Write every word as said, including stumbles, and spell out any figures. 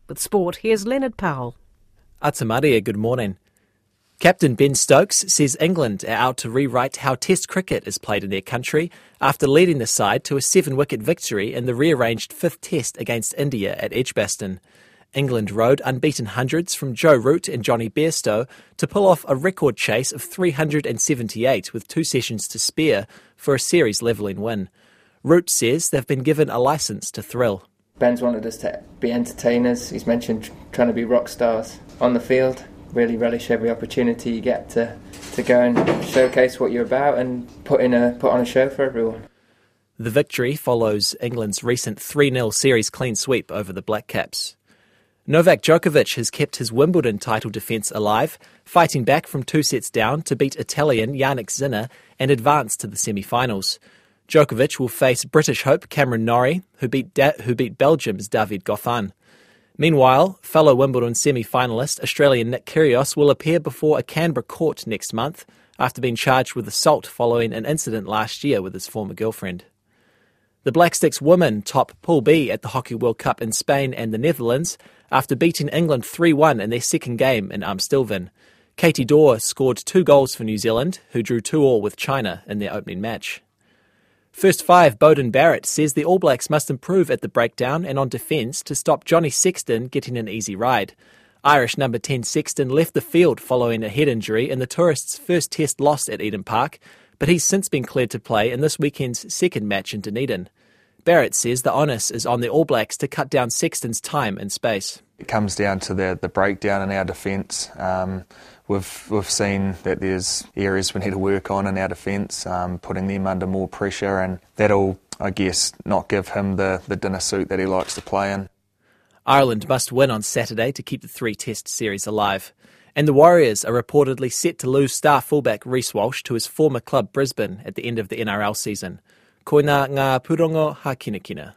With sport, here's Leonard Powell. Ata Maria, good morning. Captain Ben Stokes says England are out to rewrite how Test cricket is played in their country after leading the side to a seven-wicket victory in the rearranged fifth Test against India at Edgbaston. England rode unbeaten hundreds from Joe Root and Johnny Bairstow to pull off a record chase of three hundred seventy-eight with two sessions to spare for a series-levelling win. Root says they've been given a licence to thrill. Ben's wanted us to be entertainers. He's mentioned trying to be rock stars on the field. Really relish every opportunity you get to, to go and showcase what you're about and put in a put on a show for everyone. The victory follows England's recent three nil series clean sweep over the Black Caps. Novak Djokovic has kept his Wimbledon title defence alive, fighting back from two sets down to beat Italian Jannik Sinner and advance to the semi-finals. Djokovic will face British hope Cameron Norrie, who beat da- who beat Belgium's David Goffin. Meanwhile, fellow Wimbledon semi-finalist Australian Nick Kyrgios will appear before a Canberra court next month after being charged with assault following an incident last year with his former girlfriend. The Black Sticks women top Pool B at the Hockey World Cup in Spain and the Netherlands after beating England three one in their second game in Amstelveen. Katie Dorr scored two goals for New Zealand, who drew two all with China in their opening match. First five Beauden Barrett says the All Blacks must improve at the breakdown and on defence to stop Johnny Sexton getting an easy ride. Irish number ten Sexton left the field following a head injury in the tourists' first test loss at Eden Park, but he's since been cleared to play in this weekend's second match in Dunedin. Barrett says the onus is on the All Blacks to cut down Sexton's time and space. It comes down to the, the breakdown in our defence. Um, we've we've seen that there's areas we need to work on in our defence, um, putting them under more pressure, and that'll, I guess, not give him the, the dinner suit that he likes to play in. Ireland must win on Saturday to keep the three-test series alive. And the Warriors are reportedly set to lose star fullback Reece Walsh to his former club Brisbane at the end of the N R L season. Koina ngā purongo ha kinakina.